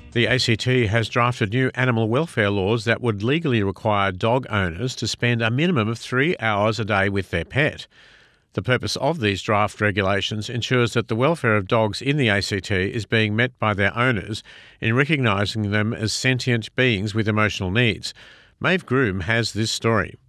The ACT has drafted new animal welfare laws that would legally require dog owners to spend a minimum of 3 hours a day with their pet. The purpose of these draft regulations ensures that the welfare of dogs in the ACT is being met by their owners in recognising them as sentient beings with emotional needs. Maeve Groom has this story.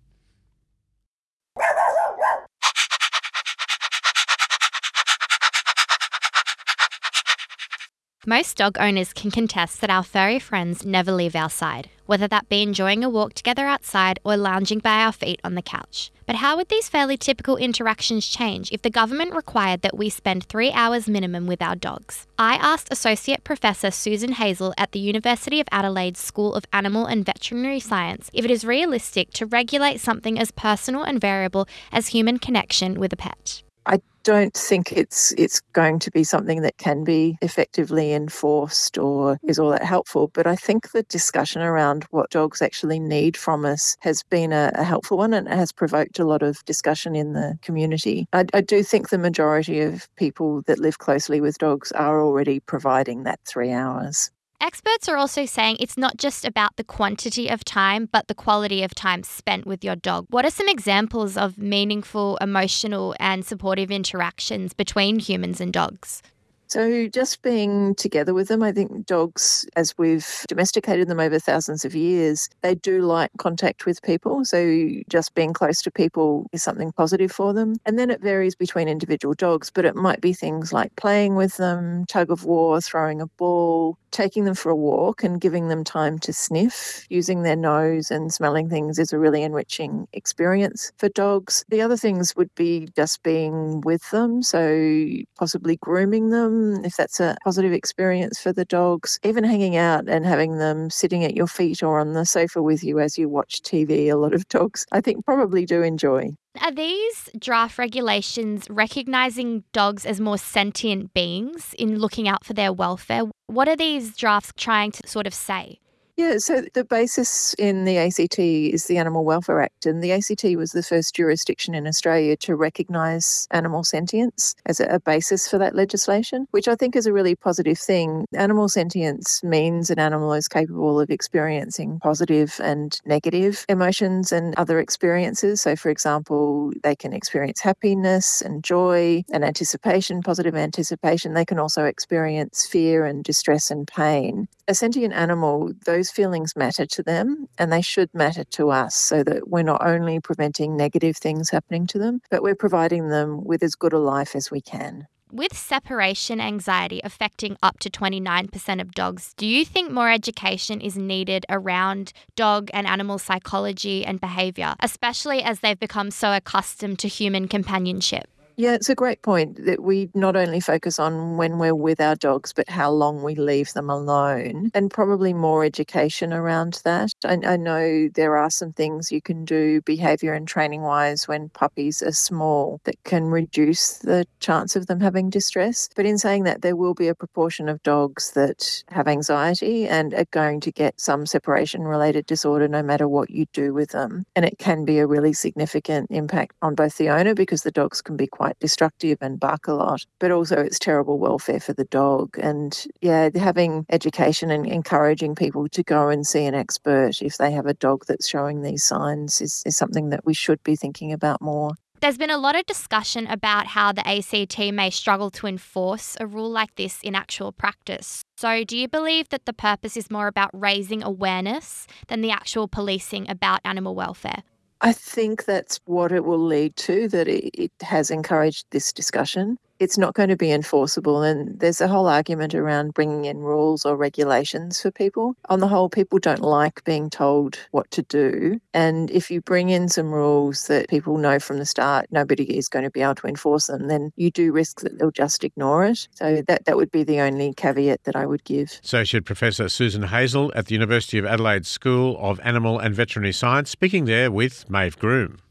Most dog owners can contest that our furry friends never leave our side, whether that be enjoying a walk together outside or lounging by our feet on the couch. But how would these fairly typical interactions change if the government required that we spend 3 hours minimum with our dogs? I asked Associate Professor Susan Hazel at the University of Adelaide's School of Animal and Veterinary Science if it is realistic to regulate something as personal and variable as human connection with a pet. I don't think it's going to be something that can be effectively enforced or is all that helpful. But I think the discussion around what dogs actually need from us has been a helpful one and has provoked a lot of discussion in the community. I do think the majority of people that live closely with dogs are already providing that 3 hours. Experts are also saying it's not just about the quantity of time, but the quality of time spent with your dog. What are some examples of meaningful, emotional, and supportive interactions between humans and dogs? So just being together with them, I think dogs, as we've domesticated them over thousands of years, they do like contact with people. So just being close to people is something positive for them. And then it varies between individual dogs, but it might be things like playing with them, tug of war, throwing a ball, taking them for a walk and giving them time to sniff. Using their nose and smelling things is a really enriching experience for dogs. The other things would be just being with them, so possibly grooming them, if that's a positive experience for the dogs, even hanging out and having them sitting at your feet or on the sofa with you as you watch TV. A lot of dogs, I think, probably do enjoy. Are these draft regulations recognising dogs as more sentient beings in looking out for their welfare? What are these drafts trying to sort of say? Yeah, so the basis in the ACT is the Animal Welfare Act, and the ACT was the first jurisdiction in Australia to recognise animal sentience as a basis for that legislation, which I think is a really positive thing. Animal sentience means an animal is capable of experiencing positive and negative emotions and other experiences. So, for example, they can experience happiness and joy and anticipation, positive anticipation. They can also experience fear and distress and pain. A sentient animal, those feelings matter to them and they should matter to us, so that we're not only preventing negative things happening to them, but we're providing them with as good a life as we can. With separation anxiety affecting up to 29% of dogs, do you think more education is needed around dog and animal psychology and behaviour, especially as they've become so accustomed to human companionship? Yeah, it's a great point that we not only focus on when we're with our dogs, but how long we leave them alone, and probably more education around that. I know there are some things you can do behaviour and training wise when puppies are small that can reduce the chance of them having distress. But in saying that, there will be a proportion of dogs that have anxiety and are going to get some separation related disorder no matter what you do with them. And it can be a really significant impact on both the owner, because the dogs can be quite destructive and bark a lot, but also it's terrible welfare for the dog. And yeah, having education and encouraging people to go and see an expert if they have a dog that's showing these signs is something that we should be thinking about more. There's been a lot of discussion about how the ACT may struggle to enforce a rule like this in actual practice. So do you believe that the purpose is more about raising awareness than the actual policing about animal welfare? I think that's what it will lead to, that it has encouraged this discussion. It's not going to be enforceable, and there's a whole argument around bringing in rules or regulations for people. On the whole, people don't like being told what to do, and if you bring in some rules that people know from the start nobody is going to be able to enforce them, then you do risk that they'll just ignore it. So that would be the only caveat that I would give. Associate Professor Susan Hazel at the University of Adelaide School of Animal and Veterinary Science, speaking there with Maeve Groom.